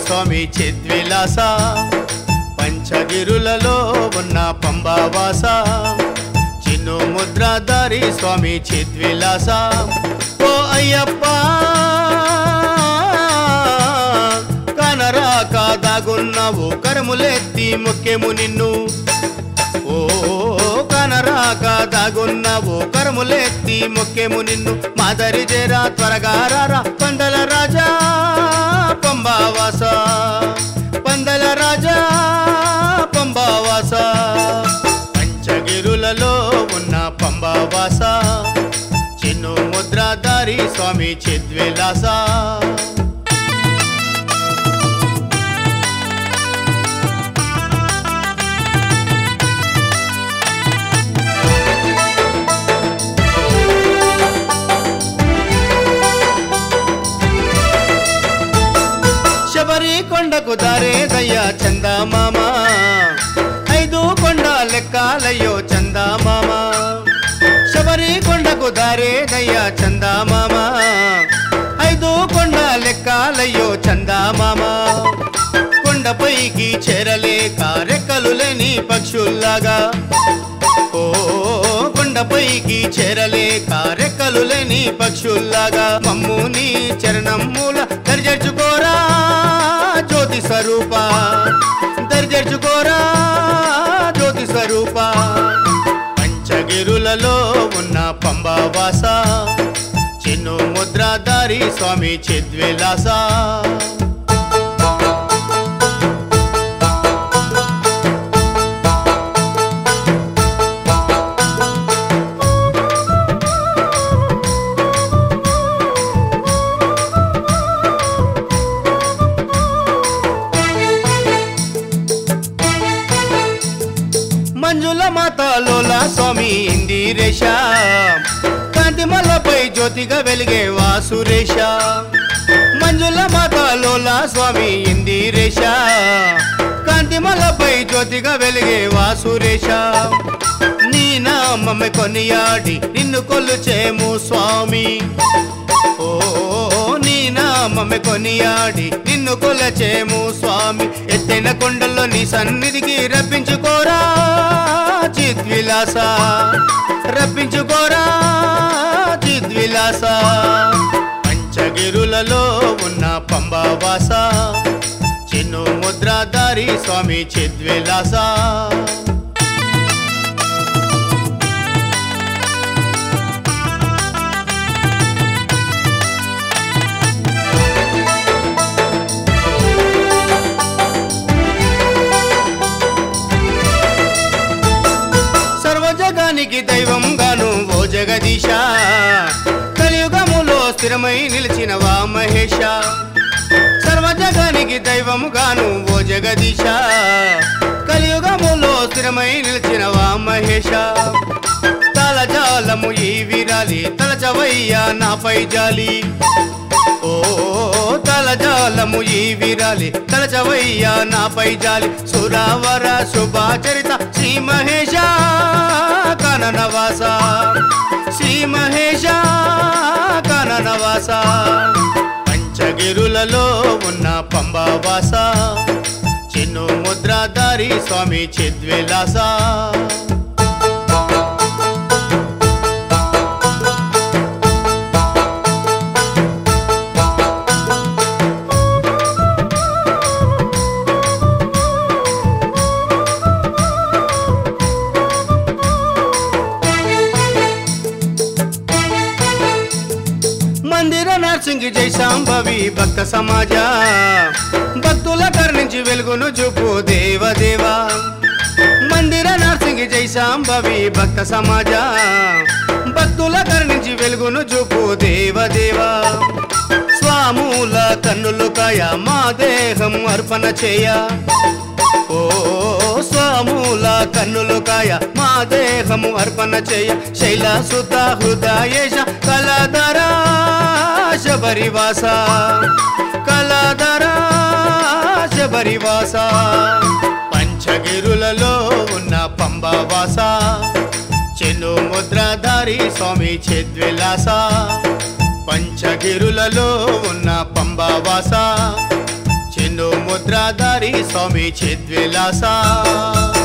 స్వామి చిద్విలాస పంచగిరులలో ఉన్న పంబావాస చిన్ను ముద్రాధారి స్వామి చిద్విలాస ఓ అయ్యప్ప కనరాక దాగున్నావు కరములెత్తి మొక్కెము నిన్ను ఓ కనరాక దాగున్నావు కరములెత్తి మొక్కెము నిన్ను మాదరి చేరా త్వరగా రారా పందల రాజా పంబావాస పందల రాజా పంబావాస పంచగిరులలో ఉన్న పంబావాస చిన్ను ముద్రాధారి స్వామి చిద్విలాస శబరి కొండకు దారేదయ్యా చందమామ 5 కొండ లెక్కాలయ్యో చందమామ శబరి కొండకు దారేదయ్యా చందమామ 5 కొండ లెక్కాలయ్యో చందమామ కొండపైకి చేరలేక రెక్కలు లేని పక్షుల్లాగా ఓ కొండపైకి చేరలేక రెక్కలు లేని పక్షుల్లాగా మమ్ముని చరణం మూల దర్జర్చుకోరా జ్యోతి స్వరూప దర్జర్చుకోరా జ్యోతి స్వరూప పంచగిరులలో ఉన్న పంబావాస చిన్ను ముద్రాధారి స్వామి చిద్విలాస మంజుల మాతలోల స్వామి ఇందిరేశ కాంతిమలపై జ్యోతిగా వెలిగే వాసురేశ మంజుల మాతలోల స్వామి ఇందిరేశ కాంతిమలపై జ్యోతిగా వెలిగే వాసురేశ నీ నామమే కొనియాడి నిన్ను కొలుచేము స్వామి ఓ నీ నామమే కొనియాడి నిన్ను కొలచేము స్వామి ఎత్తైన కొండల్లో నీ సన్నిధికి రప్పించుకోరా చిద్విలాస రప్పించుకోరా చిద్విలాస పంచగిరులలో ఉన్న పంబావాస చిన్ను ముద్రాధారి స్వామి చిద్విలాస సర్వజగానికి దైవం గాను ఓ జగదీశ కలియుగములో స్థిరమై నిలిచినవా మహేశ సర్వజగానికి దైవం గాను ఓ జగదీశ కలియుగములో స్థిరమై నిలిచినవా మహేశ తలజాలము ఈ విరాలి తలచవయ్యా నాపై జాలి ఓ తలజాలము ఈ విరాలి తలచవయ్యా నాపై జాలి సురావర శుభాచరిత శ్రీ మహేశ కాననవాస శ్రీ మహేశ కాననవాస పంచగిరులలో ఉన్న పంబావాస చిన్ను ముద్రాధారి స్వామి చిద్విలాస మందిర నర్సింగి జై శాంభవి భక్త సమాజ భక్తుల కరుణించి వెలుగును చూపు దేవదేవా మందిర నర్సింగి జై శాంభవి భక్త సమాజ భక్తుల కరుణించి వెలుగును చూపు దేవదేవా స్వాముల కన్నులు కాయ మా దేహం అర్పణ చేయ ఓ స్వాముల కన్నులు కాయ మా దేహము అర్పణ చేయ శైలసుత హృదయేశ కళాధరా శబరివాస కళాధరా శబరివాస పంచగిరులలో ఉన్న పంబావాస చిన్ను ముద్రాధారి స్వామి చిద్విలాస పంచగిరులలో ఉన్న పంబావాస చిన్ను ముద్రాధారి స్వామి చిద్విలాస